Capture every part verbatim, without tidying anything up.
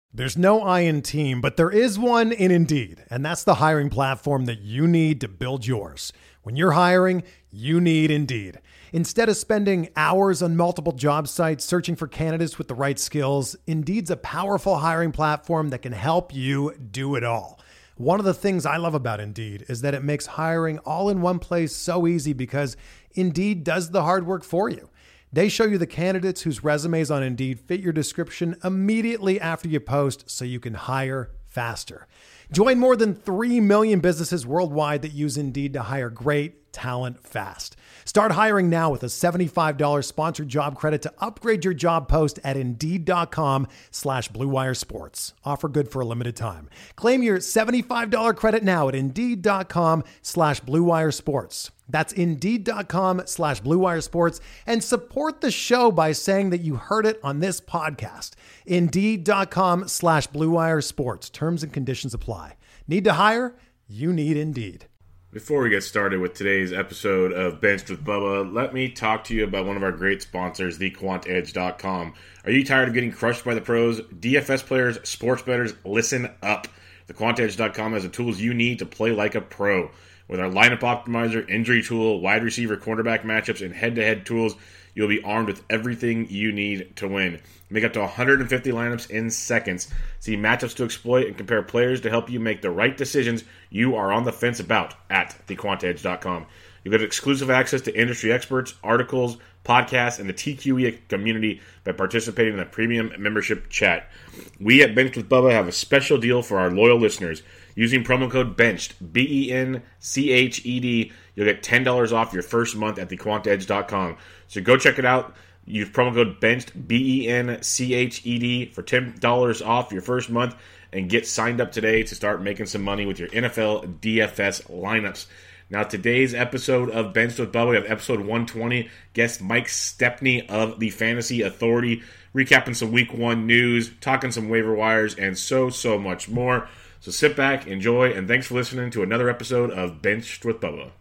There's no I in team, but there is one in Indeed, and that's the hiring platform that you need to build yours. When you're hiring, you need Indeed. Instead of spending hours on multiple job sites searching for candidates with the right skills, Indeed's a powerful hiring platform that can help you do it all. One of the things I love about Indeed is that it makes hiring all in one place so easy because Indeed does the hard work for you. They show you the candidates whose resumes on Indeed fit your description immediately after you post so you can hire faster. Join more than three million businesses worldwide that use Indeed to hire great talent fast. Start hiring now with a seventy-five dollars sponsored job credit to upgrade your job post at Indeed.com slash Blue Wire Sports. Offer good for a limited time. Claim your seventy-five dollars credit now at Indeed.com slash Blue Wire Sports. That's Indeed.com slash Blue Wire Sports, and support the show by saying that you heard it on this podcast. Indeed.com slash Blue Wire Sports. Terms and conditions apply. Need to hire? You need Indeed. Before we get started with today's episode of Benched with Bubba, let me talk to you about one of our great sponsors, the Quant Edge dot com. Are you tired of getting crushed by the pros? D F S players, sports bettors, listen up. The Quant Edge dot com has the tools you need to play like a pro. With our lineup optimizer, injury tool, wide receiver, cornerback matchups, and head-to-head tools, you'll be armed with everything you need to win. Make up to one hundred fifty lineups in seconds. See matchups to exploit and compare players to help you make the right decisions you are on the fence about at the Quant Edge dot com. You'll get exclusive access to industry experts, articles, podcasts, and the T Q E community by participating in the premium membership chat. We at Benched with Bubba have a special deal for our loyal listeners. Using promo code BENCHED, B E N C H E D, you'll get ten dollars off your first month at the Quant Edge dot com. So go check it out. Use promo code BENCHED, B E N C H E D, for ten dollars off your first month and get signed up today to start making some money with your N F L D F S lineups. Now, today's episode of Benched with Bubba, we have episode one twenty, guest Mike Stepney of the Fantasy Authority, recapping some week one news, talking some waiver wires, and so, so much more. So sit back, enjoy, and thanks for listening to another episode of Benched with Bubba.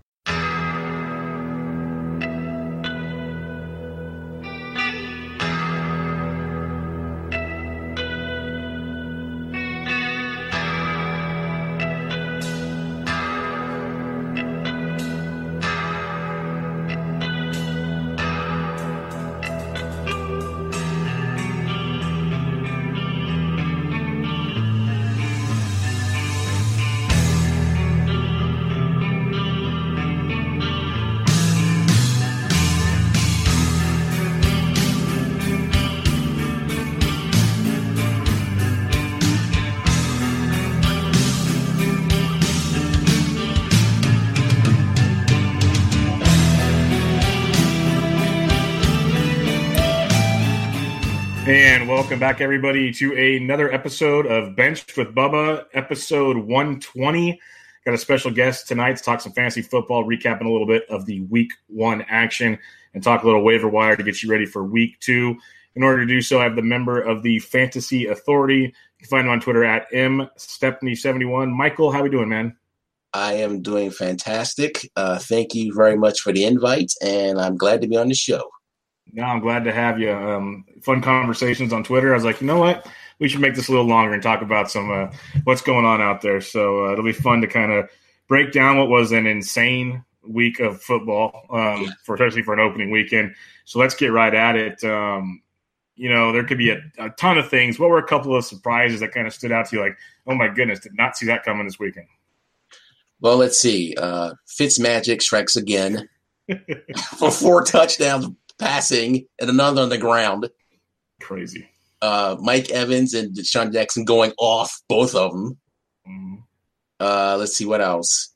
And welcome back, everybody, to another episode of Benched with Bubba, episode one twenty. Got a special guest tonight to talk some fantasy football, recapping a little bit of the week one action, and talk a little waiver wire to get you ready for week two. In order to do so, I have the member of the Fantasy Authority. You can find him on Twitter at M Stepney seventy-one. Michael, how we doing, man? I am doing fantastic. Uh, thank you very much for the invite, and I'm glad to be on the show. No, I'm glad to have you. Um, fun conversations on Twitter. I was like, you know what? We should make this a little longer and talk about some uh, what's going on out there. So uh, it'll be fun to kind of break down what was an insane week of football, um, for especially for an opening weekend. So let's get right at it. Um, you know, there could be a, a ton of things. What were a couple of surprises that kind of stood out to you? Like, oh my goodness, did not see that coming this weekend. Well, let's see. Uh, Fitzmagic strikes again for four touchdowns passing and another on the ground. Crazy. Uh, Mike Evans and Deshaun Jackson going off, both of them. Mm. Uh, let's see what else.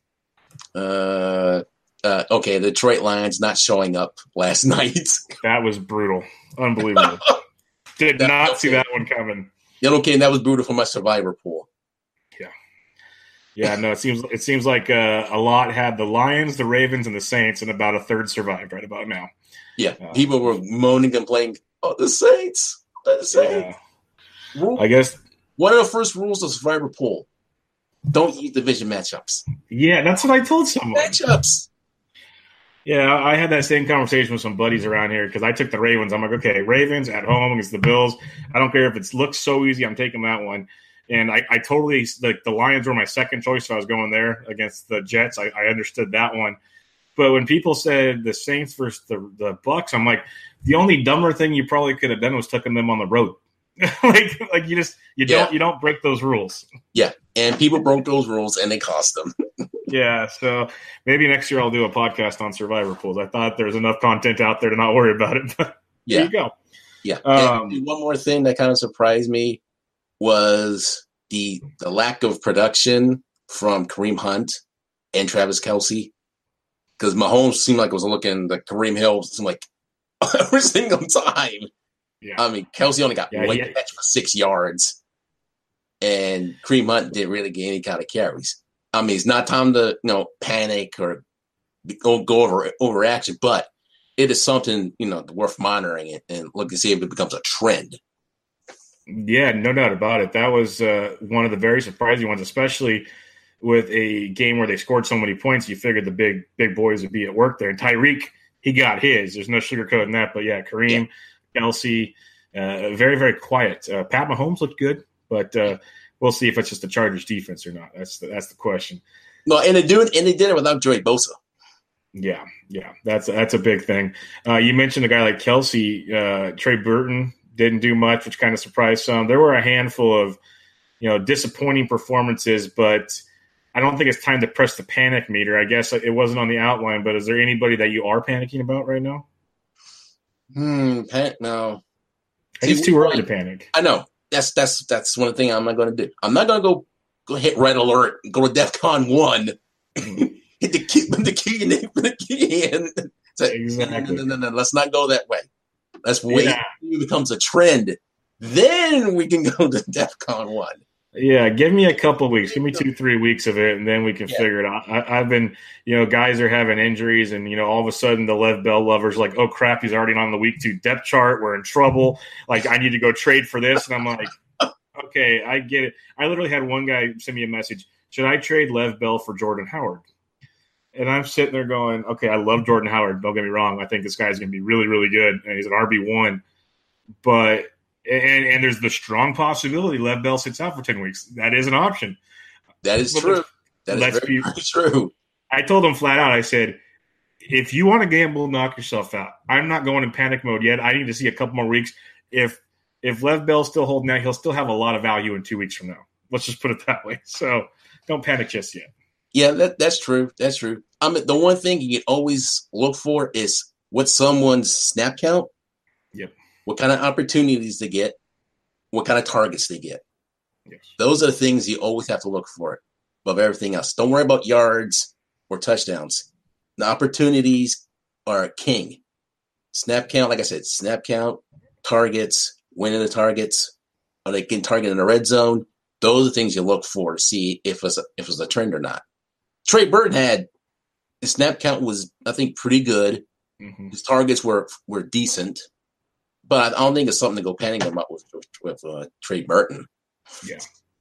Uh, uh, okay, the Detroit Lions not showing up last night. That was brutal. Unbelievable. Did that, not okay. see that one coming. Yeah, okay, and that was brutal for my survivor pool. Yeah. Yeah, no, it seems it seems like uh, a lot had the Lions, the Ravens, and the Saints, and about a third survived right about now. Yeah, uh, people were moaning, complaining, oh, the Saints, the Saints. Yeah. Rule, I guess. One of the first rules of survivor pool, don't use division matchups. Yeah, that's what I told someone. Matchups. Yeah, I had that same conversation with some buddies around here because I took the Ravens. I'm like, okay, Ravens at home against the Bills. I don't care if it looks so easy. I'm taking that one. And I, I totally like the Lions were my second choice, so I was going there against the Jets. I, I understood that one. But when people said the Saints versus the, the Bucks, I'm like, the only dumber thing you probably could have done was taking them on the road. like, like you just you Yeah. don't you don't break those rules. Yeah, and people broke those rules, and they cost them. Yeah, so maybe next year I'll do a podcast on survivor pools. I thought there was enough content out there to not worry about it, but Yeah. there you go. Yeah. Um, And one more thing that kind of surprised me was the the lack of production from Kareem Hunt and Travis Kelce. Because Mahomes seemed like it was looking, the Kareem Hill seemed like every single time. Yeah. I mean, Kelce only got Yeah, one yeah. catch for six yards, and Kareem Hunt didn't really get any kind of carries. I mean, it's not time to you know panic or go, go over overreaction, but it is something you know worth monitoring and, and look to see if it becomes a trend. Yeah, no doubt about it. That was uh, one of the very surprising ones, especially with a game where they scored so many points. You figured the big big boys would be at work there. And Tyreek, he got his. There's no sugarcoating that. But, yeah, Kareem, yeah. Kelce, uh, very, very quiet. Uh, Pat Mahomes looked good, but uh, we'll see if it's just the Chargers defense or not. That's the, that's the question. No, and they do it, and they did it without Joey Bosa. Yeah, yeah, that's that's a big thing. Uh, you mentioned a guy like Kelce, uh, Trey Burton didn't do much, which kind of surprised some. There were a handful of, you know, disappointing performances, but I don't think it's time to press the panic meter. I guess it wasn't on the outline, but is there anybody that you are panicking about right now? Hmm, pan- no. I think it's too early to panic. I know. That's that's that's one thing I'm not going to do. I'm not going to go go hit red alert, go to DEFCON one, hit the key, the key, and the, the key, and say, Exactly. no, no, no, no, let's not go that way. Let's wait Yeah. until it becomes a trend. Then we can go to DEFCON one. Yeah, give me a couple of weeks. Give me two, three weeks of it, and then we can Yeah. figure it out. I, I've been, you know, guys are having injuries, and, you know, all of a sudden the Lev Bell lovers like, oh, crap, he's already on the week two depth chart. We're in trouble. Like, I need to go trade for this. And I'm like, okay, I get it. I literally had one guy send me a message. Should I trade Lev Bell for Jordan Howard? And I'm sitting there going, okay, I love Jordan Howard. Don't get me wrong. I think this guy's going to be really, really good, and he's an R B one. But and, and there's the strong possibility Lev Bell sits out for ten weeks. That is an option. That is But true. That is let's very, be- very true. I told him flat out, I said, if you want to gamble, knock yourself out. I'm not going in panic mode yet. I need to see a couple more weeks. If if Lev Bell's still holding out, he'll still have a lot of value in two weeks from now. Let's just put it that way. So don't panic just yet. Yeah, that, that's true. That's true. I mean, the one thing you can always look for is what someone's snap count. Yep. What kind of opportunities they get, what kind of targets they get. Yes. Those are the things you always have to look for above everything else. Don't worry about yards or touchdowns. The opportunities are king. Snap count, like I said, snap count, targets, winning the targets. Are they getting targeted in the red zone? Those are the things you look for to see if it's a, if it's a trend or not. Trey Burton had his snap count was, I think, pretty good. Mm-hmm. His targets were were decent, but I don't think it's something to go panicking about with with uh, Trey Burton. Yeah.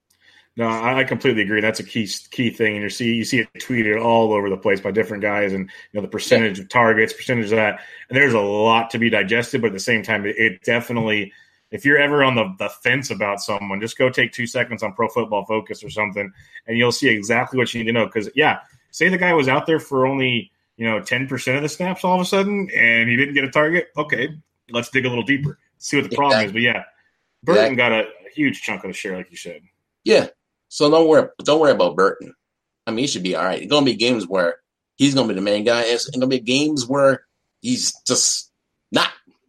No, I, I completely agree. That's a key key thing, and you see you see it tweeted all over the place by different guys, and you know the percentage yeah. of targets, percentage of that, and there's a lot to be digested. But at the same time, it, it definitely, if you're ever on the, the fence about someone, just go take two seconds on Pro Football Focus or something, and you'll see exactly what you need to know. Because yeah, say the guy was out there for only you know ten percent of the snaps all of a sudden, and he didn't get a target. Okay, let's dig a little deeper, see what the problem exactly. is. But yeah, Burton exactly. got a, a huge chunk of the share, like you said. Yeah. So don't worry, don't worry about Burton. I mean, he should be all right. It's gonna be games where he's gonna be the main guy. It's gonna be games where he's just not.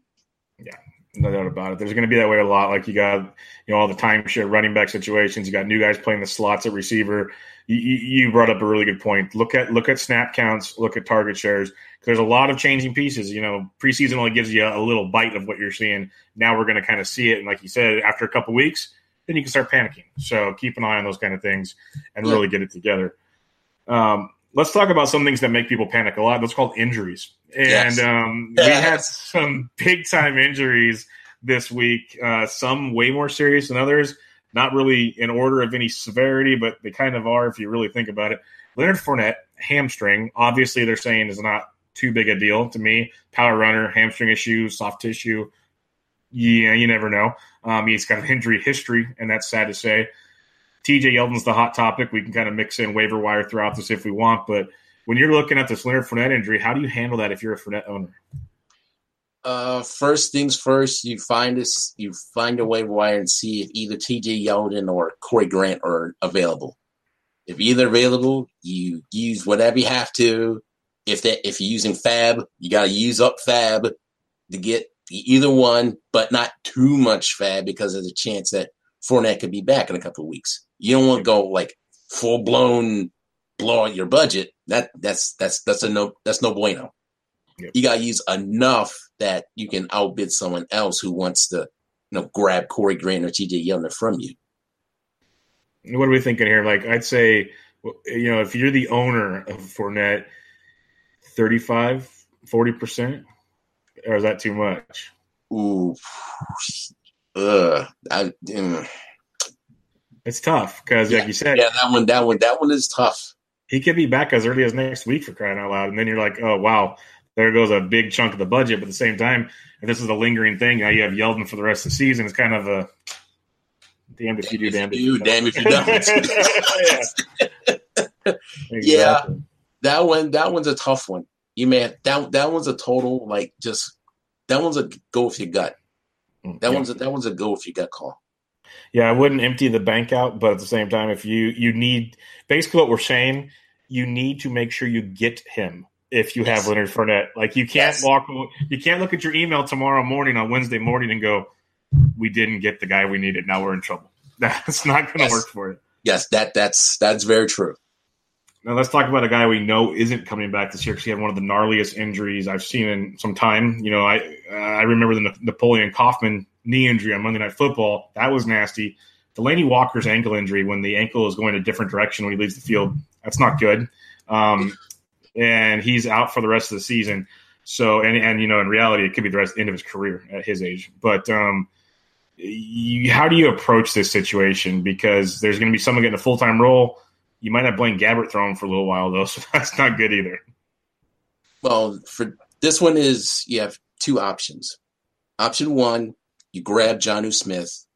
Yeah, no doubt about it. There's gonna be that way a lot. Like you got, you know, all the timeshare running back situations. You got new guys playing the slots at receiver. You, you brought up a really good point. Look at look at snap counts. Look at target shares. There's a lot of changing pieces. You know, preseason only gives you a little bite of what you're seeing. Now we're gonna kind of see it, and like you said, after a couple weeks, then you can start panicking. So keep an eye on those kind of things and really get it together. Um, let's talk about some things that make people panic a lot. That's called injuries. And yes. um, yes. we had some big-time injuries this week, uh, some way more serious than others, not really in order of any severity, but they kind of are if you really think about it. Leonard Fournette, hamstring, obviously they're saying is not too big a deal to me. Power runner, hamstring issue, soft tissue. Yeah, you never know. Um, he's got an injury history, and that's sad to say. T J Yeldon's the hot topic. We can kind of mix in waiver wire throughout this if we want, but when you're looking at this Leonard Fournette injury, how do you handle that if you're a Fournette owner? Uh, first things first, you find this, you find a waiver wire and see if either T J Yeldon or Corey Grant are available. If either available, you use whatever you have to. If that, if you're using Fab, you got to use up Fab to get either one, but not too much Fab because there's a chance that Fournette could be back in a couple of weeks. You don't want to go like full blown blow out your budget. That that's that's that's a no that's no bueno. Yep. You got to use enough that you can outbid someone else who wants to, you know, grab Corey Grant or T J Yeldon from you. What are we thinking here? Like, I'd say, you know, if you're the owner of Fournette, thirty-five, forty percent, or is that too much? Ooh. Ugh. I, mm. It's tough because, yeah, like you said. Yeah, that one, that one, that one is tough. He could be back as early as next week, for crying out loud. And then you're like, oh, wow, there goes a big chunk of the budget. But at the same time, if this is a lingering thing, now you have Yeldon for the rest of the season. It's kind of a damned if you do, damned if you don't. Damn if you don't. yeah. Exactly. Yeah, that one, that one's a tough one. You man, that that one's a total like just that one's a go with your gut. That yeah. one's a, that one's a go with your gut call. Yeah, I wouldn't empty the bank out, but at the same time, if you you need basically what we're saying, you need to make sure you get him. If you yes. have Leonard Fournette, like you can't yes. walk, you can't look at your email tomorrow morning on Wednesday morning and go, "We didn't get the guy we needed. Now we're in trouble." That's not going to yes. work for you. Yes, that that's that's very true. Now let's talk about a guy we know isn't coming back this year because he had one of the gnarliest injuries I've seen in some time. You know, I uh, I remember the Napoleon Kaufman knee injury on Monday Night Football. That was nasty. Delaney Walker's ankle injury when the ankle is going a different direction when he leaves the field. That's not good. Um, and he's out for the rest of the season. So, and, and you know, in reality, it could be the rest end of his career at his age. But um, you, how do you approach this situation? Because there's going to be someone getting a full-time role. You might have Blaine Gabbert thrown for a little while, though, so that's not good either. Well, for this one is you have two options. Option one, you grab Jonnu Smith,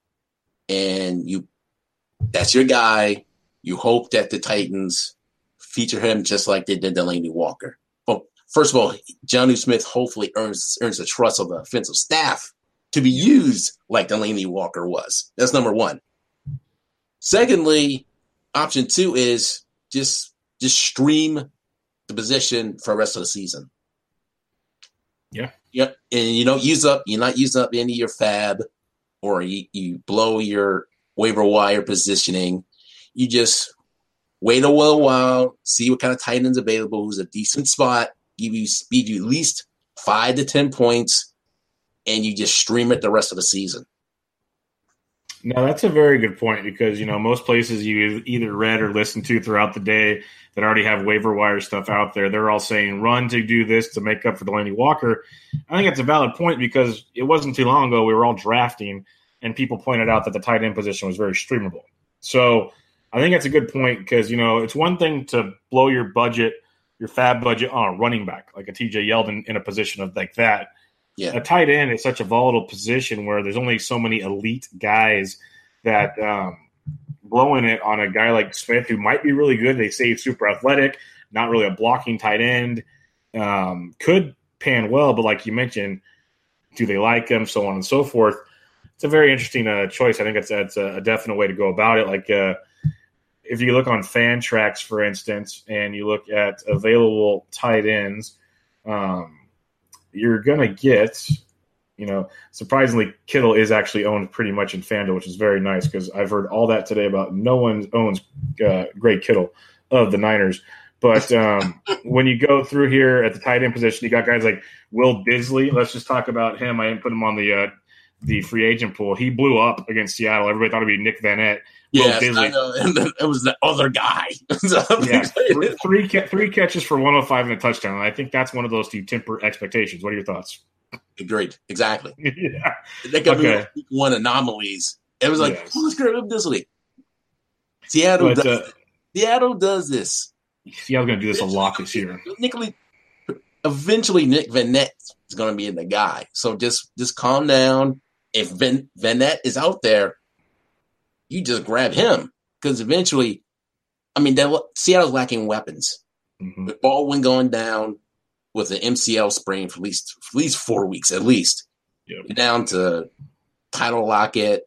and you that's your guy. You hope that the Titans feature him just like they did Delaney Walker. Well, first of all, Jonnu Smith hopefully earns earns the trust of the offensive staff to be used like Delaney Walker was. That's number one. Secondly, option two is just just stream the position for the rest of the season. Yeah. Yep. And you don't use up, you're not using up any of your fab or you, you blow your waiver wire positioning. You just wait a little while, see what kind of tight ends available, who's a decent spot, give you speed you at least five to ten points, and you just stream it the rest of the season. No, that's a very good point because, you know, most places you either read or listened to throughout the day that already have waiver wire stuff out there, they're all saying run to do this to make up for Delaney Walker. I think that's a valid point because it wasn't too long ago we were all drafting and people pointed out that the tight end position was very streamable. So I think that's a good point because, you know, it's one thing to blow your budget, your fab budget on a running back, like a T J Yeldon in a position of like that. Yeah. A tight end is such a volatile position where there's only so many elite guys that um, blowing it on a guy like Smith who might be really good. They say he's super athletic, not really a blocking tight end, um, could pan well. But like you mentioned, do they like him, so on and so forth. It's a very interesting uh, choice. I think that's, that's a definite way to go about it. Like uh, if you look on Fantrax, for instance, and you look at available tight ends, um, you're going to get, you know, surprisingly, Kittle is actually owned pretty much in FanDuel, which is very nice because I've heard all that today about no one owns uh, Greg Kittle of the Niners. But um, when you go through here at the tight end position, you got guys like Will Disley. Let's just talk about him. I didn't put him on the uh, the free agent pool. He blew up against Seattle. Everybody thought it'd be Nick Van Ette. Yeah, I know. And then it was the other guy. yeah, three, three, three catches for one oh five and a touchdown. And I think that's one of those to temper expectations. What are your thoughts? Agreed. Exactly. yeah. They got okay. me one anomalies. It was like, yes. oh, let's grab him this week. Seattle, but, does, uh, Seattle does this. Seattle's going to do this a lot this year. Nicholas, eventually Nick Vannett is going to be the guy. So just just calm down. If Van, Vannett is out there, you just grab him because eventually, I mean, Seattle's lacking weapons. Mm-hmm. With Baldwin going down with an M C L sprain for at least for at least four weeks, at least. Yep. You're down to Tyler Lockett,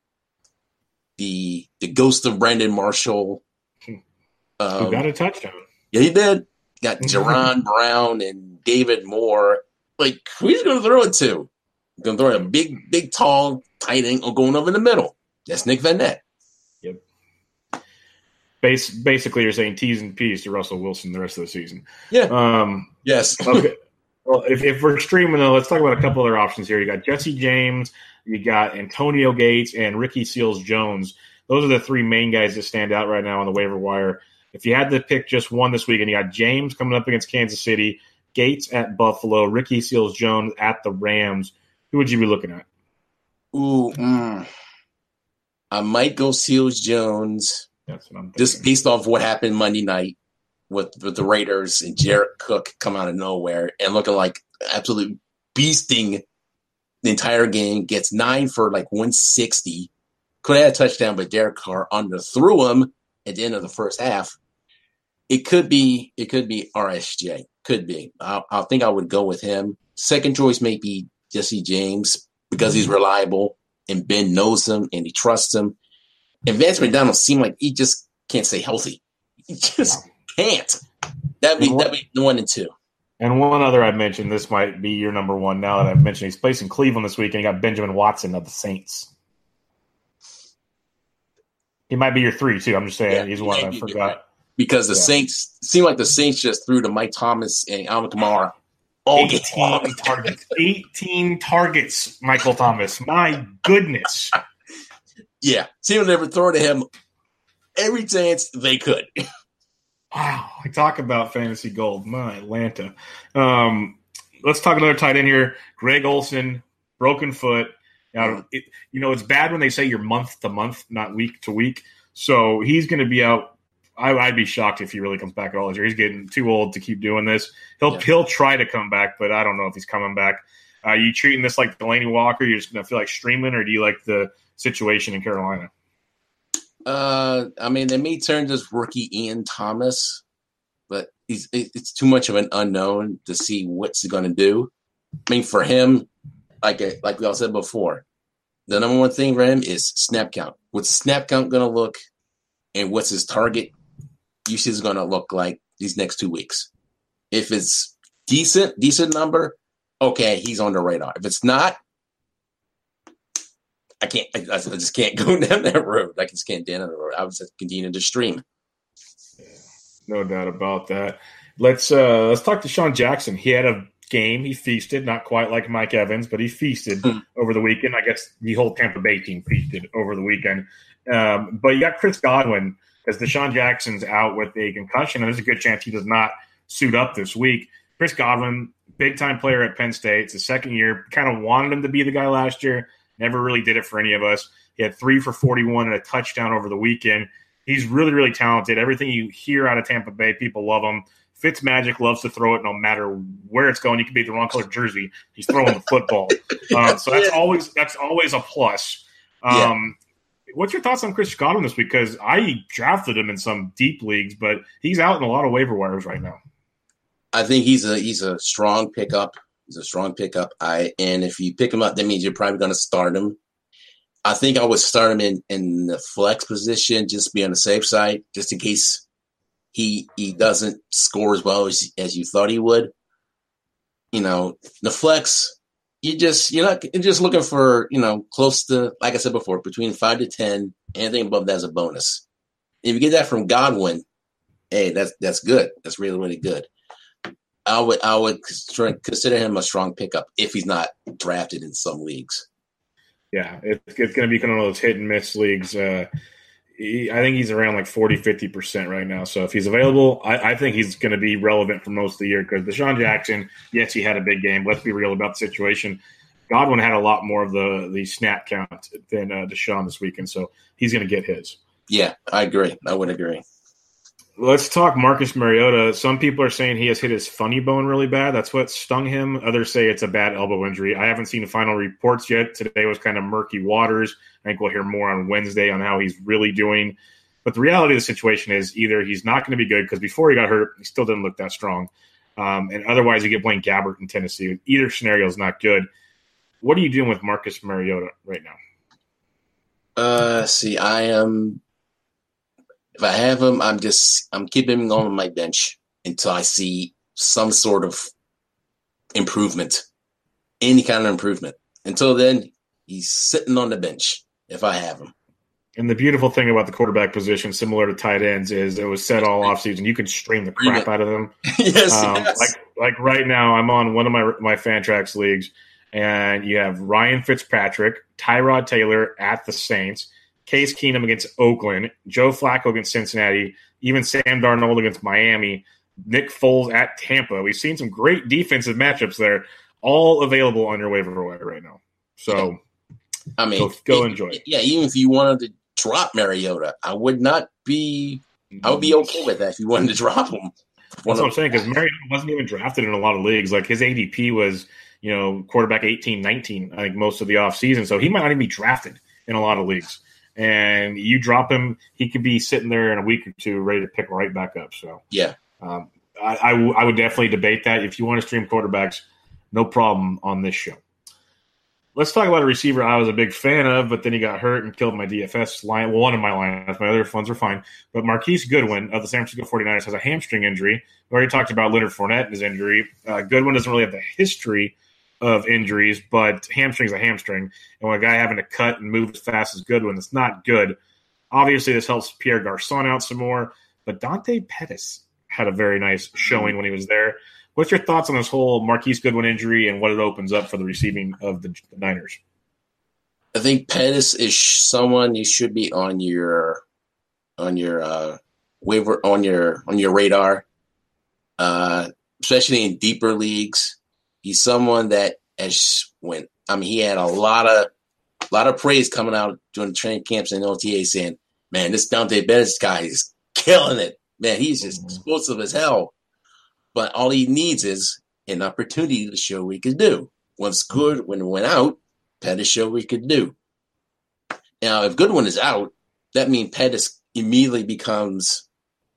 the the ghost of Brandon Marshall. Um, Who got a touchdown. Yeah, he did. Got Jaron Brown and David Moore. Like, who's going to throw it to? Going to throw a big, big, tall tight end or going over in the middle. That's Nick Vannett. Yep. Base, basically, you're saying T's and P's to Russell Wilson the rest of the season. Yeah. Um, yes. Okay. Well, if, if we're streaming, though, let's talk about a couple other options here. You got Jesse James, you got Antonio Gates, and Ricky Seals-Jones. Those are the three main guys that stand out right now on the waiver wire. If you had to pick just one this week, and you got James coming up against Kansas City, Gates at Buffalo, Ricky Seals-Jones at the Rams, who would you be looking at? Ooh, mm. I might go Seals-Jones. That's what I'm thinking. Just based off what happened Monday night with, with the Raiders and Jared Cook come out of nowhere and looking like absolute beasting the entire game. Gets nine for like one sixty. Could have had a touchdown, but Derek Carr underthrew him at the end of the first half. It could be, it could be R S J. Could be. I, I think I would go with him. Second choice may be Jesse James because he's reliable and Ben knows him and he trusts him. And Vance McDonald seemed like he just can't stay healthy. He just can't. That'd be, that'd be one and two. And one other I mentioned, this might be your number one now that I've mentioned. He's placing Cleveland this week, and you got Benjamin Watson of the Saints. He might be your three, too. I'm just saying. Yeah, he's one I forgot. Because the yeah. Saints seem like the Saints just threw to Mike Thomas and Alvin Kamara. All eighteen targets. eighteen targets, Michael Thomas. My goodness. Yeah. Seemed to never throw to him every chance they could. Wow. I talk about fantasy gold. My Atlanta. Um, let's talk another tight end here. Greg Olsen, broken foot. Now, it, you know, it's bad when they say you're month to month, not week to week. So he's going to be out. I, I'd be shocked if he really comes back at all this year. He's getting too old to keep doing this. He'll yeah. he'll try to come back, but I don't know if he's coming back. Are you treating this like Delaney Walker? You're just going to feel like streaming, or do you like the situation in Carolina? Uh, I mean, they may turn this rookie Ian Thomas, but he's it's too much of an unknown to see what's he going to do. I mean, for him, like like we all said before, the number one thing for him is snap count. What's snap count going to look, and what's his target usage is going to look like these next two weeks? If it's decent, decent number, okay, he's on the radar. If it's not, I can't. I, I just can't go down that road. I just can't down that road. I would just continue to stream. No doubt about that. Let's uh, let's talk to Sean Jackson. He had a game. He feasted, not quite like Mike Evans, but he feasted mm. over the weekend. I guess the whole Tampa Bay team feasted over the weekend. Um, but you got Chris Godwin, as Deshaun Jackson's out with a concussion, and there's a good chance he does not suit up this week. Chris Godwin, big-time player at Penn State. It's his second year. Kind of wanted him to be the guy last year. Never really did it for any of us. He had three for forty-one and a touchdown over the weekend. He's really, really talented. Everything you hear out of Tampa Bay, people love him. Fitzmagic loves to throw it no matter where it's going. You could be the wrong color jersey. He's throwing the football. Um, so that's always that's always a plus. Um, yeah. What's your thoughts on Chris Godwin this week? Because I drafted him in some deep leagues, but he's out in a lot of waiver wires right now. I think he's a he's a strong pickup. He's a strong pickup. I and if you pick him up, that means you're probably going to start him. I think I would start him in, in the flex position, just be on the safe side, just in case he he doesn't score as well as as you thought he would. You know, the flex, you just you're not you're just looking for, you know, close to, like I said before, between five to ten. Anything above that is a bonus. If you get that from Godwin, hey, that's that's good. That's really really good. I would I would consider him a strong pickup if he's not drafted in some leagues. Yeah, it's, it's going to be kind of one of those hit and miss leagues. Uh, he, I think he's around like forty, fifty percent right now. So if he's available, I, I think he's going to be relevant for most of the year because Deshaun Jackson, yes, he had a big game. Let's be real about the situation. Godwin had a lot more of the, the snap count than uh, Deshaun this weekend, so he's going to get his. Yeah, I agree. I would agree. Let's talk Marcus Mariota. Some people are saying he has hit his funny bone really bad. That's what stung him. Others say it's a bad elbow injury. I haven't seen the final reports yet. Today was kind of murky waters. I think we'll hear more on Wednesday on how he's really doing. But the reality of the situation is either he's not going to be good because before he got hurt, he still didn't look that strong. Um, and otherwise, you get Blaine Gabbert in Tennessee. Either scenario is not good. What are you doing with Marcus Mariota right now? Uh, see, I am. If I have him, I'm just I'm keeping him on my bench until I see some sort of improvement, any kind of improvement. Until then, he's sitting on the bench if I have him. And the beautiful thing about the quarterback position, similar to tight ends, is it was said all offseason, you can stream the crap out of them. yes, um, yes. Like like right now, I'm on one of my my Fantrax leagues, and you have Ryan Fitzpatrick, Tyrod Taylor at the Saints, Case Keenum against Oakland, Joe Flacco against Cincinnati, even Sam Darnold against Miami, Nick Foles at Tampa. We've seen some great defensive matchups there, all available on your waiver wire right now. So, I mean, go, go it, enjoy it. Yeah, even if you wanted to drop Mariota, I would not be – I would be okay with that if you wanted to drop him. That's what I'm saying, because Mariota wasn't even drafted in a lot of leagues. Like, his A D P was, you know, quarterback eighteen, nineteen, I think, most of the offseason. So he might not even be drafted in a lot of leagues. And you drop him, he could be sitting there in a week or two ready to pick right back up. So, yeah, um, I, I, w- I would definitely debate that. If you want to stream quarterbacks, no problem on this show. Let's talk about a receiver I was a big fan of, but then he got hurt and killed my D F S line. Well, one of my lineups. My other ones are fine. But Marquise Goodwin of the San Francisco forty-niners has a hamstring injury. We already talked about Leonard Fournette and his injury. Uh, Goodwin doesn't really have the history of injuries, but hamstring's a hamstring. And when a guy having to cut and move as fast as Goodwin, it's not good. Obviously, this helps Pierre Garçon out some more. But Dante Pettis had a very nice showing when he was there. What's your thoughts on this whole Marquise Goodwin injury and what it opens up for the receiving of the, the Niners? I think Pettis is someone you should be on your on your uh, waiver on your on your radar, uh, especially in deeper leagues. He's someone that as when I mean he had a lot of a lot of praise coming out during the training camps and O T A saying, "Man, this Dante Pettis guy is killing it. Man, he's just mm-hmm. explosive as hell." But all he needs is an opportunity to show what he could do. Once good, when it went out, Pettis showed what he could do. Now, if Goodwin is out, that means Pettis immediately becomes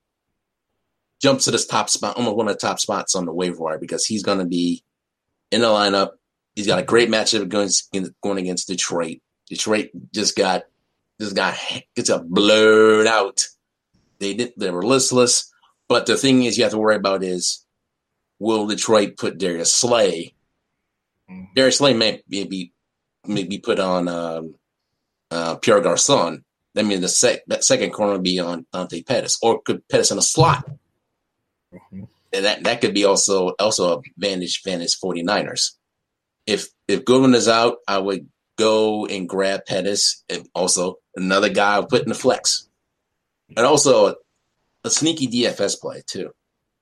jumps to this top spot, almost one of the top spots on the waiver wire because he's going to be in the lineup. He's got a great matchup going, going against Detroit. Detroit just got just got gets a blown out. They did they were listless, but the thing is you have to worry about is will Detroit put Darius Slay? Mm-hmm. Darius Slay may maybe maybe put on um, uh, Pierre Garçon. That means the sec- that second corner would be on Dante Pettis, or could Pettis in a slot. Mm-hmm. And that, that could be also also a advantage advantage forty-niners. If if Goodwin is out, I would go and grab Pettis, and also another guy I'll put in the flex. And also a, a sneaky D F S play too.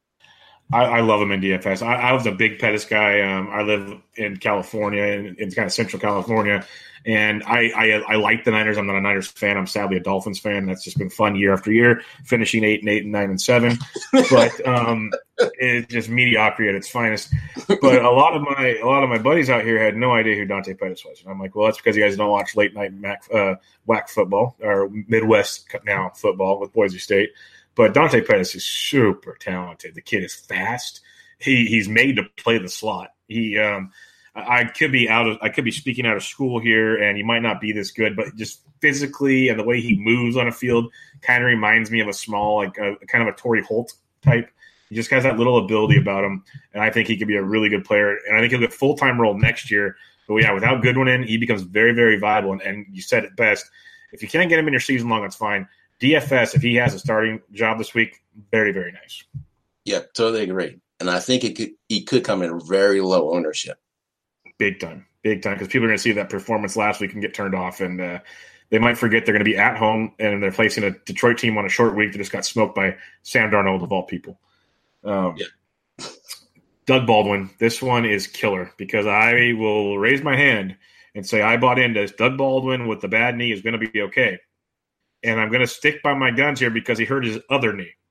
I, I love him in D F S. I, I was a big Pettis guy. Um, I live in California, in, in kind of central California, and I, I I like the Niners. I'm not a Niners fan. I'm sadly a Dolphins fan. That's just been fun year after year, finishing eight and eight and nine and seven. But um, it's just mediocrity at its finest. But a lot of my a lot of my buddies out here had no idea who Dante Pettis was, and I'm like, well, that's because you guys don't watch late night Mac, uh, W A C football or Midwest now football with Boise State. But Dante Pettis is super talented. The kid is fast. He he's made to play the slot. He um, I could be out of I could be speaking out of school here, and he might not be this good, but just physically and the way he moves on a field kind of reminds me of a small, like a kind of a Torrey Holt type. He just has that little ability about him, and I think he could be a really good player. And I think he'll get full time role next year. But yeah, without Goodwin in, he becomes very very viable. And, and you said it best. If you can't get him in your season long, that's fine. D F S, if he has a starting job this week, very, very nice. Yeah, totally agree. And I think it could he could come in very low ownership. Big time. Big time. Because people are going to see that performance last week and get turned off. And uh, they might forget they're going to be at home and they're facing a Detroit team on a short week that just got smoked by Sam Darnold of all people. Um, yeah. Doug Baldwin, this one is killer because I will raise my hand and say I bought into this. Doug Baldwin with the bad knee is going to be okay. And I'm going to stick by my guns here because he hurt his other knee.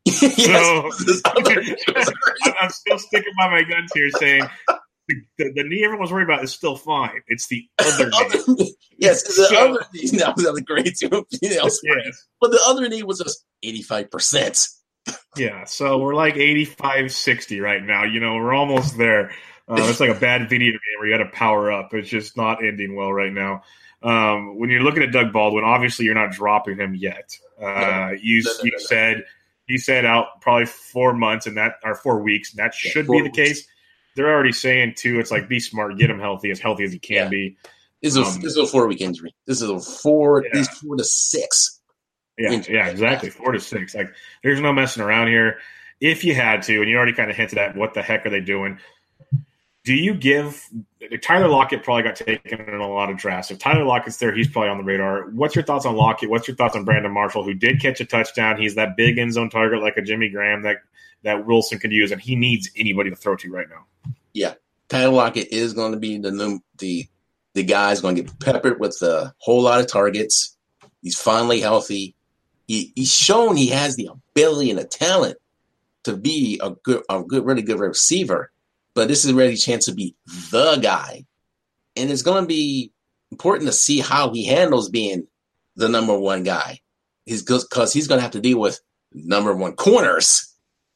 yes, so I'm, I'm still sticking by my guns here, saying the, the, the knee everyone's worried about is still fine. It's the other knee. Yes, the so, other knee. That was the other great too. Yes. But the other knee was just eighty-five percent. Yeah, so we're like eighty-five sixty right now. You know, we're almost there. Uh, it's like a bad video game where you got to power up. It's just not ending well right now. Um, when you're looking at Doug Baldwin, obviously you're not dropping him yet. Uh, no, you no, no, you no, said no. you said out probably four months and that or four weeks. And that should yeah, be the weeks. case. They're already saying too. It's like be smart, get him healthy, as healthy as he can yeah. be. This is, um, a, this is a four week injury. This is a four, yeah. these four to six. Yeah, injury. yeah, exactly. Four to six. Like there's no messing around here. If you had to, and you already kind of hinted at what the heck are they doing. Do you give – Tyler Lockett probably got taken in a lot of drafts. If Tyler Lockett's there, he's probably on the radar. What's your thoughts on Lockett? What's your thoughts on Brandon Marshall, who did catch a touchdown? He's that big end zone target like a Jimmy Graham that, that Wilson could use, and he needs anybody to throw to right now. Yeah. Tyler Lockett is going to be the new, the the guy's going to get peppered with a whole lot of targets. He's finally healthy. He He's shown he has the ability and the talent to be a good, a good, really good receiver. But this is really a chance to be the guy. And it's going to be important to see how he handles being the number one guy. He's because he's going to have to deal with number one corners,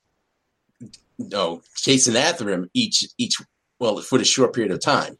you know, chasing after him each, each, well, for the short period of time.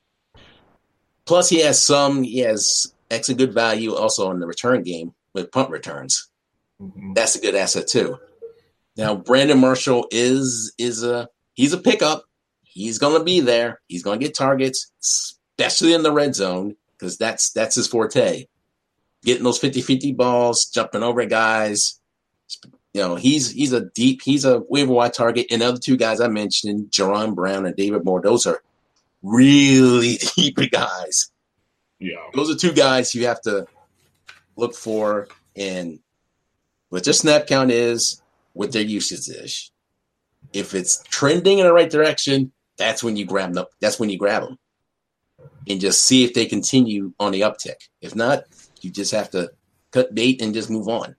Plus he has some, he has extra good value also in the return game with punt returns. Mm-hmm. That's a good asset too. Now, Brandon Marshall is, is a, he's a pickup. He's going to be there. He's going to get targets, especially in the red zone, because that's that's his forte. Getting those fifty-fifty balls, jumping over guys. You know, he's he's a deep, he's a waiver wire target. And the other two guys I mentioned, Jerron Brown and David Moore, those are really deep guys. Yeah. Those are two guys you have to look for and what their snap count is, what their usage is. If it's trending in the right direction, that's when you grab them. That's when you grab them and just see if they continue on the uptick. If not, you just have to cut bait and just move on.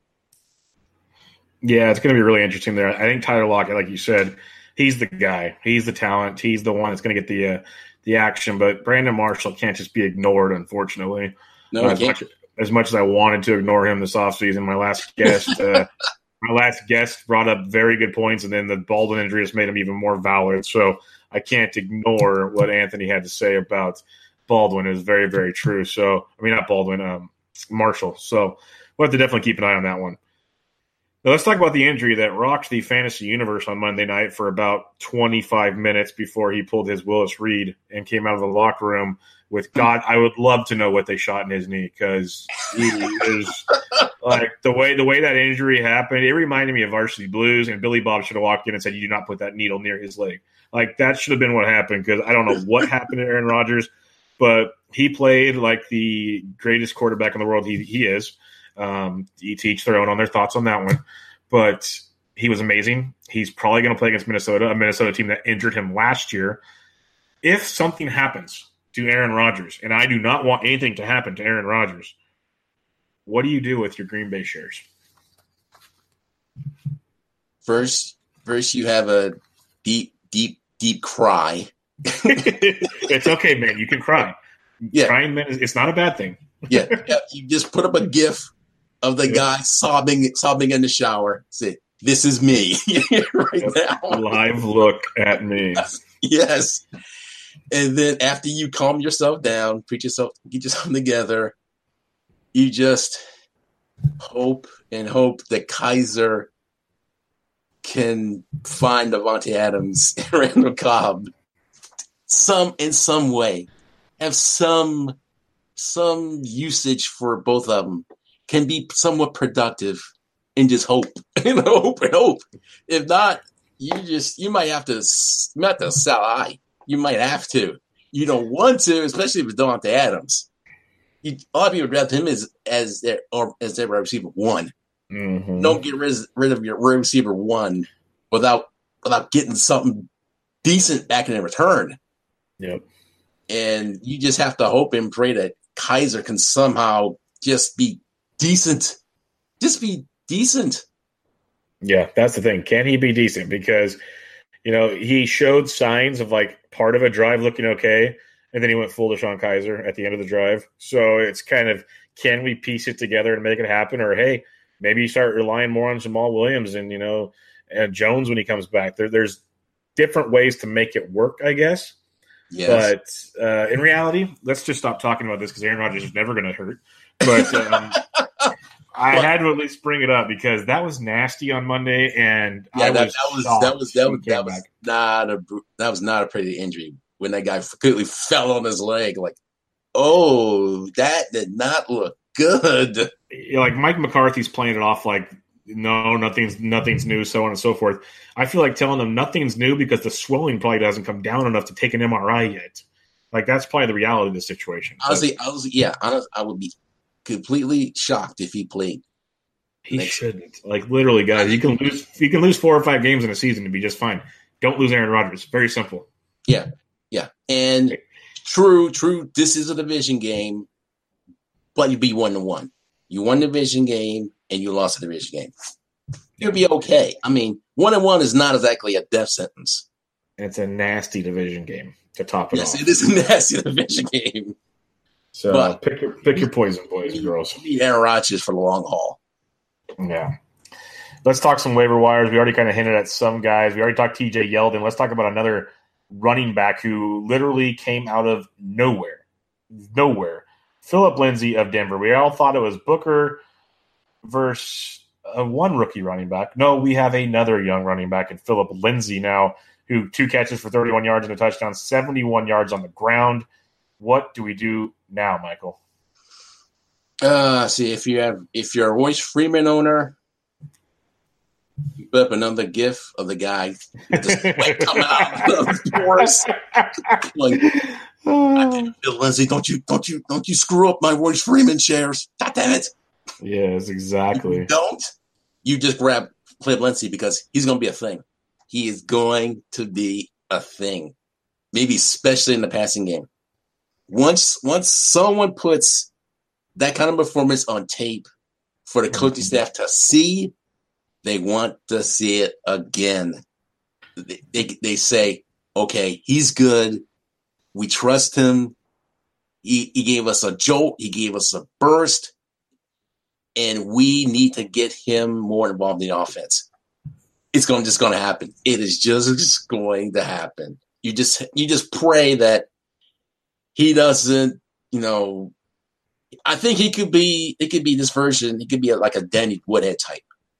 Yeah, it's going to be really interesting there. I think Tyler Lockett, like you said, he's the guy. He's the talent. He's the one that's going to get the uh, the action. But Brandon Marshall can't just be ignored, unfortunately. No, as much, as much as I wanted to ignore him this offseason, my last guest uh, – my last guest brought up very good points, and then the Baldwin injury just made him even more valid. So I can't ignore what Anthony had to say about Baldwin. It was very, very true. So, I mean, not Baldwin, um, Marshall. So we'll have to definitely keep an eye on that one. Now let's talk about the injury that rocked the fantasy universe on Monday night for about twenty-five minutes before he pulled his Willis Reed and came out of the locker room with God. I would love to know what they shot in his knee because he is like the way the way that injury happened. It reminded me of Varsity Blues, and Billy Bob should have walked in and said, "You do not put that needle near his leg." Like that should have been what happened because I don't know what happened to Aaron Rodgers, but he played like the greatest quarterback in the world. He he is. Um, each each their own on their thoughts on that one, but he was amazing. He's probably going to play against Minnesota, a Minnesota team that injured him last year. If something happens to Aaron Rodgers, and I do not want anything to happen to Aaron Rodgers, what do you do with your Green Bay shares? First, first you have a deep, deep, deep cry. It's okay, man. You can cry. Yeah, crying, man, it's not a bad thing. yeah, yeah, you just put up a GIF of the yeah. guy sobbing, sobbing in the shower. Say, "This is me right now." Live look at me. Yes. And then after you calm yourself down, preach yourself, get yourself together, you just hope and hope that Kaiser can find Davante Adams and Randall Cobb some in some way, have some some usage for both of them, can be somewhat productive, and just hope and hope and hope. If not, you just you might have to you might have to sell high. You might have to. You don't want to, especially with Davante Adams. You, a lot of people draft him as as their or as their wide receiver one. Mm-hmm. Don't get rid, rid of your wide receiver one without without getting something decent back in return. Yep. And you just have to hope and pray that Kaiser can somehow just be decent. Just be decent. Yeah, that's the thing. Can he be decent? Because, you know, he showed signs of like part of a drive looking okay, and then he went full DeShone Kizer at the end of the drive. So it's kind of, can we piece it together and make it happen? Or, hey, maybe you start relying more on Jamal Williams and, you know, and Jones when he comes back. There, there's different ways to make it work, I guess. Yes. But uh, in reality, let's just stop talking about this because Aaron Rodgers is never going to hurt. But um, I had to at least bring it up because that was nasty on Monday, and yeah, I that, was that was that was that was that was not a that was not a pretty injury when that guy completely fell on his leg. Like, oh, that did not look good. You know, like Mike McCarthy's playing it off like, no, nothing's nothing's new, so on and so forth. I feel like telling them nothing's new because the swelling probably hasn't come down enough to take an M R I yet. Like that's probably the reality of the situation. Honestly, I was yeah, honestly, I would be completely shocked if he played. He shouldn't. Like literally, guys, you can lose you can lose four or five games in a season and be just fine. Don't lose Aaron Rodgers. Very simple. Yeah, yeah, and true, true. This is a division game, but you be one to one. You won the division game and you lost the division game. You'll be okay. I mean, one and one is not exactly a death sentence. It's a nasty division game to top it yes, off. Yes, it is a nasty division game. So but pick your pick your poison, boys and girls. Need Aaron Rodgers for the long haul. Yeah. Let's talk some waiver wires. We already kind of hinted at some guys. We already talked T J Yeldon. Let's talk about another running back who literally came out of nowhere. Nowhere. Phillip Lindsay of Denver. We all thought it was Booker versus uh, one rookie running back. No, we have another young running back in Phillip Lindsay now, who two catches for thirty-one yards and a touchdown, seventy-one yards on the ground. What do we do now, Michael? Uh, see, if you have, if you're a Royce Freeman owner, you put up another GIF of the guy with the sweat coming out of his pores. Like, Bill Lindsay, don't you, don't you, don't you screw up my Royce Freeman shares? God damn it! Yes, exactly. You don't you just grab Phillip Lindsay because he's going to be a thing. He is going to be a thing, maybe especially in the passing game. Once, once someone puts that kind of performance on tape for the coaching staff to see, they want to see it again. They, they, they say, okay, he's good. We trust him. He, he gave us a jolt. He gave us a burst. And we need to get him more involved in the offense. It's going just going to happen. It is just going to happen. You just you just pray that he doesn't, you know, I think he could be, it could be this version. He could be a, like a Danny Woodhead type.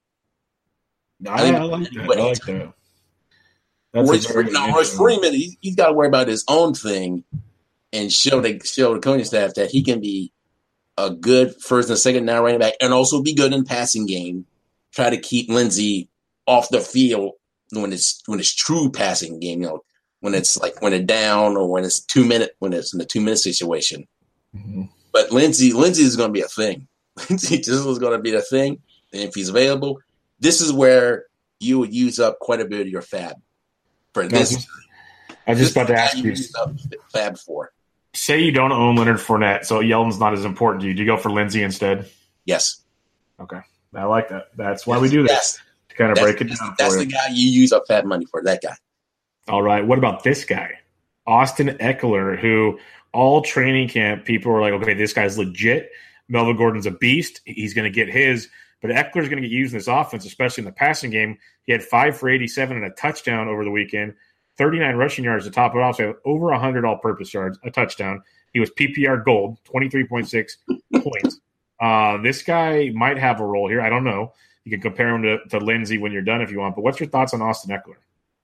I, I, I like that. I like that. That's Royce, Freeman, now, Royce Freeman, he, he's got to worry about his own thing and show the, show the coaching staff that he can be a good first and second down running back and also be good in the passing game. Try to keep Lindsay off the field when it's when it's true passing game, you know, when it's like when it's down or when it's two minute when it's in a two minute situation. Mm-hmm. But Lindsay, Lindsay is going to be a thing. Lindsay just is going to be a thing, and if he's available, this is where you would use up quite a bit of your fab for this. I was just, I was just about to ask you. Used up fab for. Say you don't own Leonard Fournette, so Yeldon's not as important to you. Do you go for Lindsay instead? Yes. Okay, I like that. That's why yes. we do this yes. to kind of that's, break it down. That's for the you. guy you use up fab money for. That guy. All right. What about this guy, Austin Eckler, who all training camp people were like, okay, this guy's legit. Melvin Gordon's a beast. He's going to get his. But Eckler's going to get used in this offense, especially in the passing game. He had five for eighty-seven and a touchdown over the weekend, thirty-nine rushing yards to top it off, so over one hundred all-purpose yards, a touchdown. He was P P R gold, twenty-three point six points. Uh, this guy might have a role here. I don't know. You can compare him to, to Lindsay when you're done if you want. But what's your thoughts on Austin Eckler?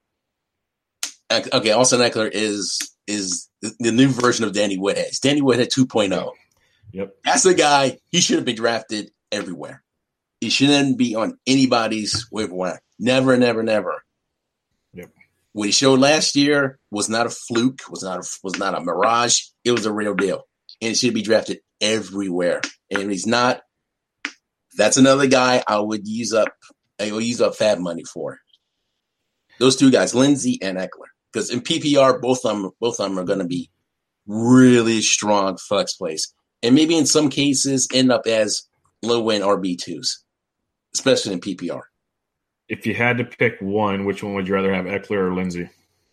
Okay, Austin Eckler is is the new version of Danny Woodhead. It's Danny Woodhead two point oh. Yep. That's the guy. He should have been drafted everywhere. He shouldn't be on anybody's waiver wire. Never, never, never. Yep. What he showed last year was not a fluke, was not a, was not a mirage. It was a real deal. And he should be drafted everywhere. And if he's not, that's another guy I would use up I would use up fab money for. Those two guys, Lindsay and Eckler. Because in P P R, both of them, both of them are going to be really strong flex plays. And maybe in some cases end up as low-end R B twos, especially in P P R. If you had to pick one, which one would you rather have, Eckler or Lindsey?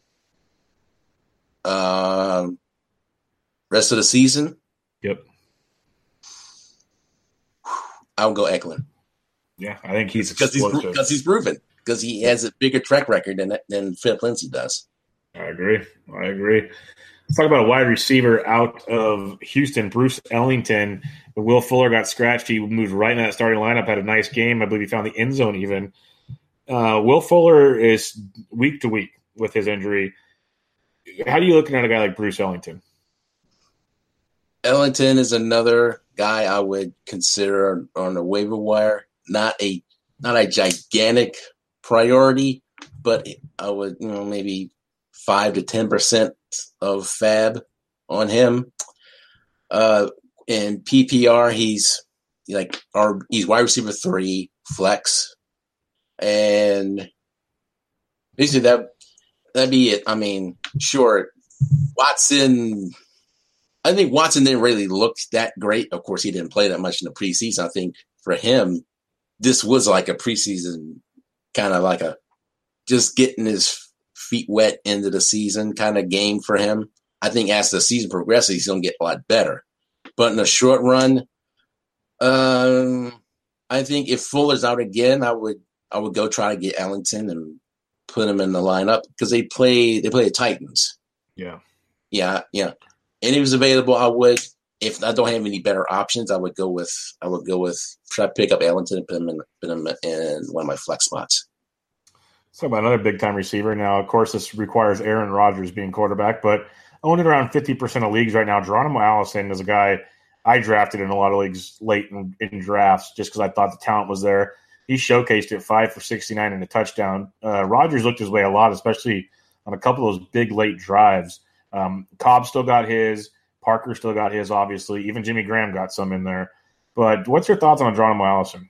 Um, rest of the season? Yep. I'll go Eckler. Yeah, I think he's because he's because he's proven because he has a bigger track record than than Philip Lindsay does. I agree. I agree. Let's talk about a wide receiver out of Houston, Bruce Ellington. Will Fuller got scratched. He moved right in that starting lineup, had a nice game. I believe he found the end zone even. Uh, Will Fuller is week to week with his injury. How do you looking at a guy like Bruce Ellington? Ellington is another guy I would consider on the waiver wire. Not a not a gigantic priority, but I would, you know, maybe five to ten percent of fab on him. Uh, in P P R, he's like our he's wide receiver three flex, and basically that that'd be it. I mean, sure, Watson. I think Watson didn't really look that great. Of course, he didn't play that much in the preseason. I think for him, this was like a preseason kind of like a just getting his feet wet into the season kind of game for him. I think as the season progresses, he's going to get a lot better. But in the short run, um, I think if Fuller's out again, I would I would go try to get Ellington and put him in the lineup because they play they play the Titans. Yeah, yeah, yeah. And if he was available, I would. If I don't have any better options, I would go with I would go with try to pick up Ellington and put him in put him in one of my flex spots. Let's talk about another big time receiver. Now, of course, this requires Aaron Rodgers being quarterback, but owned around fifty percent of leagues right now. Geronimo Allison is a guy I drafted in a lot of leagues late in, in drafts just because I thought the talent was there. He showcased it five for sixty-nine and a touchdown. Uh, Rodgers looked his way a lot, especially on a couple of those big late drives. Um, Cobb still got his. Parker still got his, obviously. Even Jimmy Graham got some in there. But what's your thoughts on Geronimo Allison?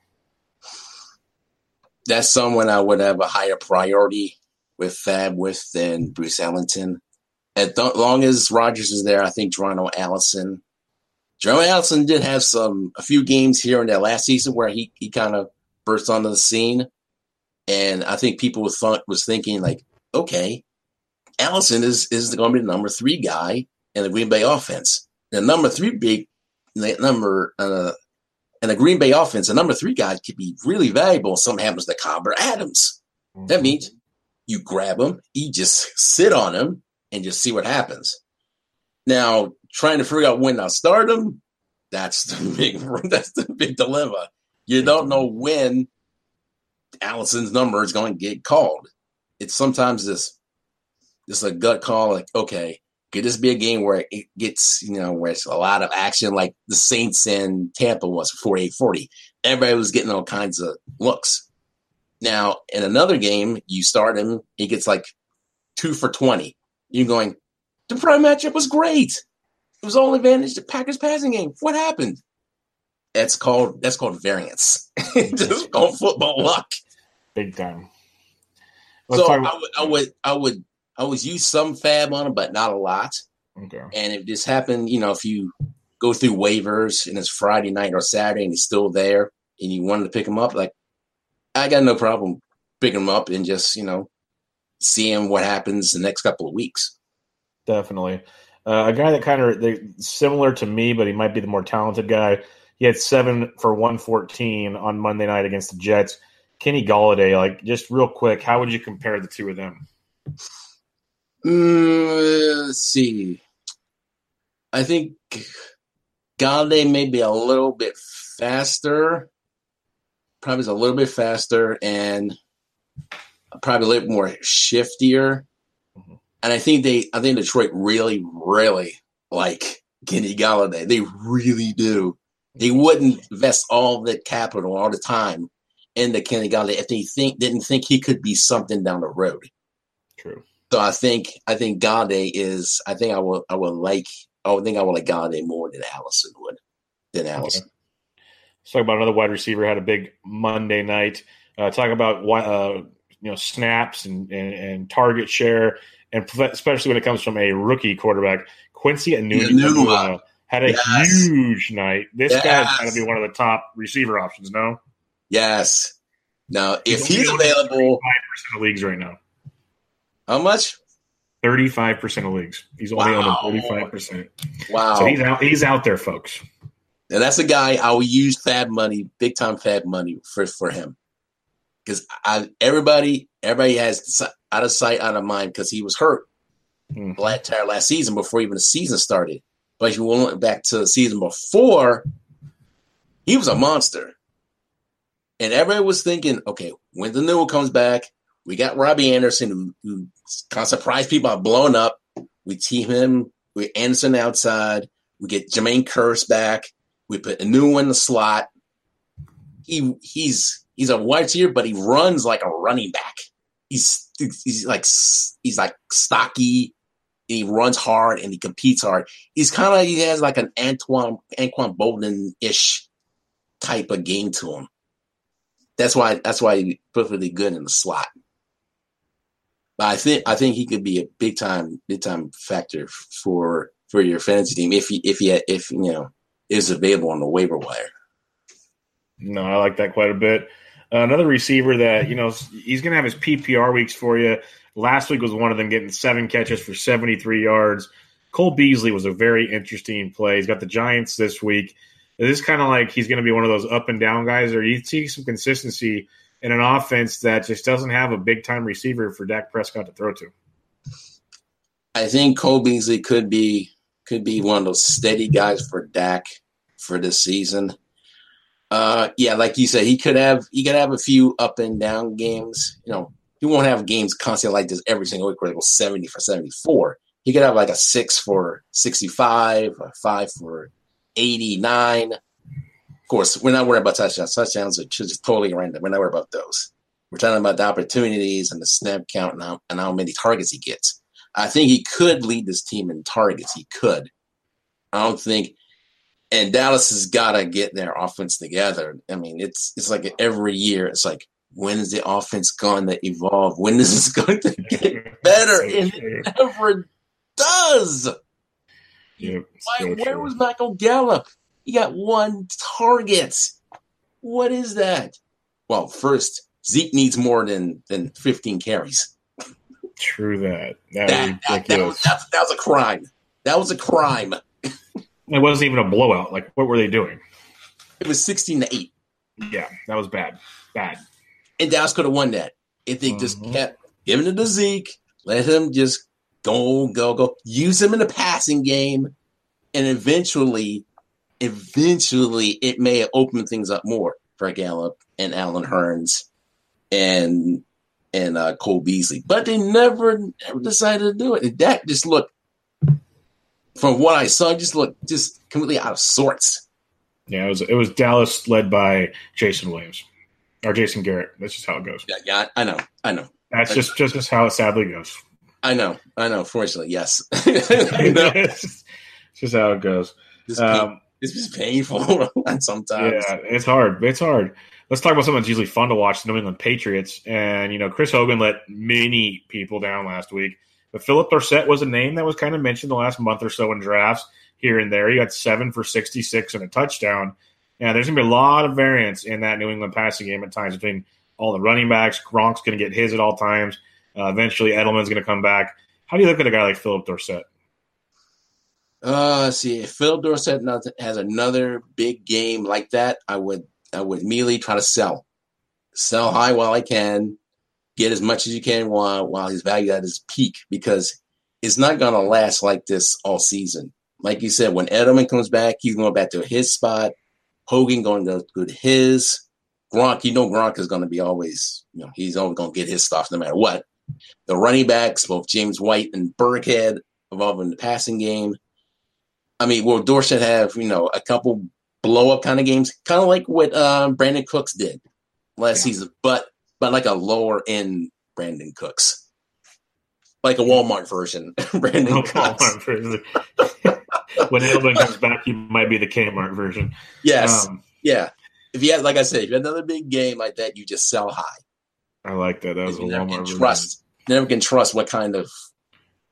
That's someone I would have a higher priority with Fab with than Bruce Ellington. As th- long as Rodgers is there, I think Geronimo Allison. Geronimo Allison did have some a few games here in that last season where he, he kind of burst onto the scene, and I think people was, th- was thinking like, okay, Allison is is going to be the number three guy in the Green Bay offense. The number three big number uh, in the Green Bay offense, the number three guy could be really valuable if something happens to Cobb or Adams. Mm-hmm. That means you grab him, you just sit on him, and just see what happens. Now, trying to figure out when I start him, that's the big that's the big dilemma. You don't know when Allison's number is going to get called. It's sometimes this this a gut call, like, okay, could this be a game where it gets, you know, where it's a lot of action, like the Saints and Tampa was for forty-eight forty. Everybody was getting all kinds of looks. Now, in another game, you start him, he gets like two for twenty. You're going, the prime matchup was great. It was all advantage to Packers passing game. What happened? That's called that's called variance. Just called football luck. Big time. Let's so I about- would I would I would I would use some fab on him, but not a lot. Okay. And if this happened, you know, if you go through waivers and it's Friday night or Saturday and he's still there and you wanted to pick him up, like I got no problem picking him up and just, you know, seeing what happens the next couple of weeks. Definitely. Uh, a guy that kind of similar to me, but he might be the more talented guy. He had seven for one fourteen on Monday night against the Jets. Kenny Golladay, like just real quick, how would you compare the two of them? Mm, let's see. I think Golladay may be a little bit faster. Probably is a little bit faster and probably a little more shiftier. Mm-hmm. And I think they, I think Detroit really, really like Kenny Golladay. They really do. They wouldn't invest all the capital all the time into Kenny Golladay if they think didn't think he could be something down the road. True. So I think I think Golladay is. I think I will. I would like. I would think I would like Golladay more than Allison would. Than Allison. Okay. Let's talk about another wide receiver had a big Monday night. Uh, talk about uh, you know snaps and, and, and target share, and especially when it comes from a rookie quarterback, Quincy Enunwa had a yes. huge night. This yes. guy's going to be one of the top receiver options. No. Yes. Now, if he's, he's available, thirty-five percent of leagues right now. How much? Thirty-five percent of leagues. He's only Wow. on thirty-five percent. Wow. So he's out. He's out there, folks. And that's a guy I will use fab money, big time fab money for for him. Because I everybody everybody has out of sight, out of mind because he was hurt Mm-hmm. the entire last season before even the season started. But if you went back to the season before, he was a monster. And everybody was thinking, okay, when the new one comes back, we got Robbie Anderson, who, who kind of surprised people by blowing up. We team him with Anderson outside. We get Jermaine Kearse back. We put a new one in the slot. He he's he's a wide receiver, but he runs like a running back. He's he's like he's like stocky. He runs hard and he competes hard. He's kind of he has like an Antoine Anquan Bolden ish type of game to him. That's why that's why he's perfectly good in the slot. But I think I think he could be a big time big time factor for for your fantasy team if he if he had, if you know is available on the waiver wire. No, I like that quite a bit. Uh, another receiver that you know he's going to have his P P R weeks for you. Last week was one of them, getting seven catches for seventy-three yards. Cole Beasley was a very interesting play. He's got the Giants this week. This is kind of like he's going to be one of those up and down guys, or you see some consistency in an offense that just doesn't have a big time receiver for Dak Prescott to throw to. I think Cole Beasley could be could be one of those steady guys for Dak for this season. Uh, yeah, like you said, he could have he could have a few up and down games. You know, he won't have games constantly like this every single week where they go seventy for seventy-four. He could have like a six for sixty-five, a five for eighty-nine. Of course, we're not worried about touchdowns. Touchdowns are just totally random. We're not worried about those. We're talking about the opportunities and the snap count and how, and how many targets he gets. I think he could lead this team in targets. He could. I don't think – and Dallas has got to get their offense together. I mean, it's it's like every year, it's like, when is the offense going to evolve? When is this going to get better? And it never does. Yep, Why, so where true. was Michael Gallup? He got one target. What is that? Well, first, Zeke needs more than, than fifteen carries. True that. That, That, was that, that, ridiculous. was, that, that was a crime. That was a crime. It wasn't even a blowout. Like, what were they doing? It was sixteen to eight. Yeah, that was bad. Bad. And Dallas could have won that if they just Mhm. kept giving it to Zeke, let him just go, go, go. Use him in the passing game, and eventually, eventually, it may have opened things up more for Gallup and Allen Hurns and and uh, Cole Beasley. But they never, never decided to do it. And Dak just looked, from what I saw, just looked just completely out of sorts. Yeah, it was it was Dallas led by Jason Williams or Jason Garrett. That's just how it goes. Yeah, yeah, I know, I know. That's just just, just how it sadly goes. I know, I know. Fortunately, yes. I know. It's just how it goes. It's, pain, Um, it's just painful sometimes. yeah, it's hard. It's hard. Let's talk about something that's usually fun to watch, the New England Patriots. And, you know, Chris Hogan let many people down last week. But Philip Dorsett was a name that was kind of mentioned the last month or so in drafts here and there. He got seven for sixty-six and a touchdown. Yeah, there's going to be a lot of variance in that New England passing game at times between all the running backs. Gronk's going to get his at all times. Uh, eventually, Edelman's going to come back. How do you look at a guy like Philip Dorsett? Uh, let's see, if Phil Dorsett has another big game like that, I would I would immediately try to sell. Sell high while I can. Get as much as you can while, while he's valued at his peak, because it's not going to last like this all season. Like you said, when Edelman comes back, he's going back to his spot. Hogan going to go to his. Gronk, you know Gronk is going to be always, you know, he's always going to get his stuff no matter what. The running backs, both James White and Burkhead, involved in the passing game. I mean, will Dorsett have, you know, a couple blow-up kind of games, kind of like what uh, Brandon Cooks did last yeah. season, but but like a lower-end Brandon Cooks. Like a Walmart version, Brandon No, Cooks. Walmart version. When Edelman comes back, he might be the Kmart version. Yes, Um, yeah. If you have, like I said, if you have another big game like that, you just sell high. I like that. That was a You never Walmart can version. trust. Never can trust what kind of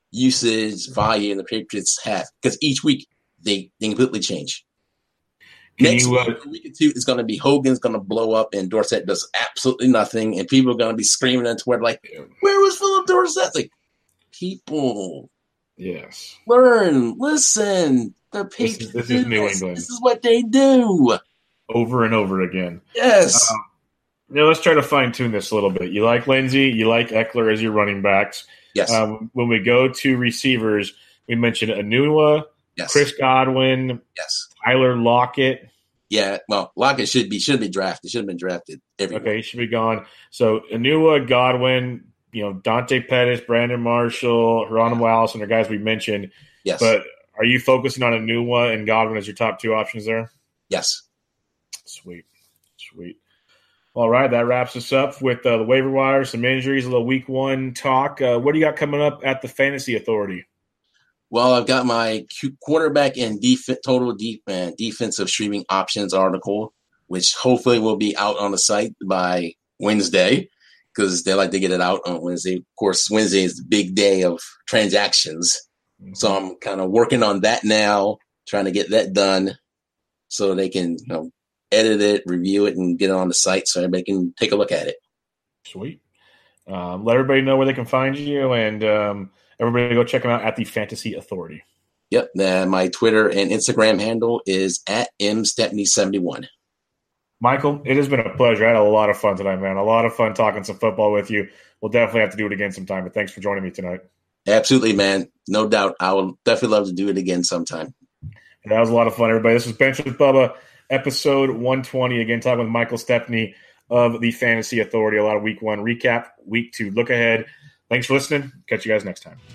usage, volume the Patriots have, because each week they, they completely change. Can Next you, uh, week, week or two, it's going to be Hogan's going to blow up and Dorsett does absolutely nothing. And people are going to be screaming on Twitter like, where was Philip Dorsett? Like, people. Yes. Learn. Listen. They're paid This is, this is New England. This is what they do. Over and over again. Yes. Um, now let's try to fine tune this a little bit. You like Lindsey. You like Eckler as your running backs. Yes. Um, when we go to receivers, we mentioned Anua, yes. Chris Godwin, yes. Tyler Lockett. Yeah, well, Lockett should be should be drafted. Should have been drafted everywhere. Okay, he should be gone. So Anua, Godwin, you know, Dante Pettis, Brandon Marshall, Geronimo Allison are guys we mentioned. Yes. But are you focusing on Anua and Godwin as your top two options there? Yes. Sweet. Sweet. All right, that wraps us up with uh, the waiver wire, some injuries, a little week one talk. Uh, what do you got coming up at the Fantasy Authority? Well, I've got my quarterback and def- total de- uh, defensive streaming options article, which hopefully will be out on the site by Wednesday because they like to get it out on Wednesday. Of course, Wednesday is the big day of transactions. Mm-hmm. So I'm kind of working on that now, trying to get that done so they can you know, edit it, review it, and get it on the site so everybody can take a look at it. Sweet. Um, let everybody know where they can find you, and um, everybody go check them out at the Fantasy Authority. Yep. Uh, my Twitter and Instagram handle is at m stepney seventy-one. Michael, it has been a pleasure. I had a lot of fun tonight, man. A lot of fun talking some football with you. We'll definitely have to do it again sometime, but thanks for joining me tonight. Absolutely, man. No doubt. I will definitely love to do it again sometime. That was a lot of fun, everybody. This was Bench with Bubba, episode one twenty. Again, talking with Michael Stepney of the Fantasy Authority. A lot of week one recap, week two look ahead. Thanks for listening. Catch you guys next time.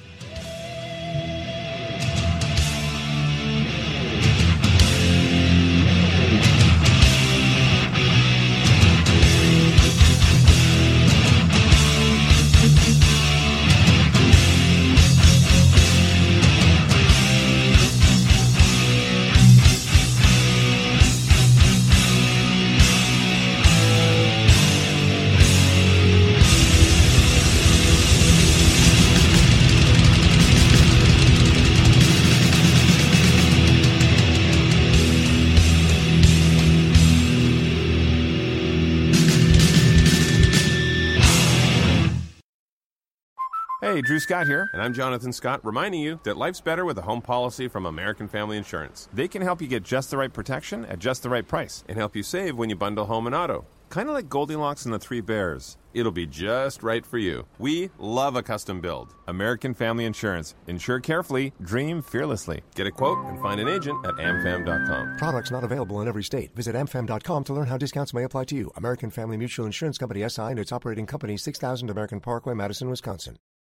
Hey, Drew Scott here, and I'm Jonathan Scott, reminding you that life's better with a home policy from American Family Insurance. They can help you get just the right protection at just the right price and help you save when you bundle home and auto. Kind of like Goldilocks and the Three Bears. It'll be just right for you. We love a custom build. American Family Insurance. Insure carefully, dream fearlessly. Get a quote and find an agent at am fam dot com. Products not available in every state. Visit am fam dot com to learn how discounts may apply to you. American Family Mutual Insurance Company, S I and its operating company, six thousand American Parkway, Madison, Wisconsin.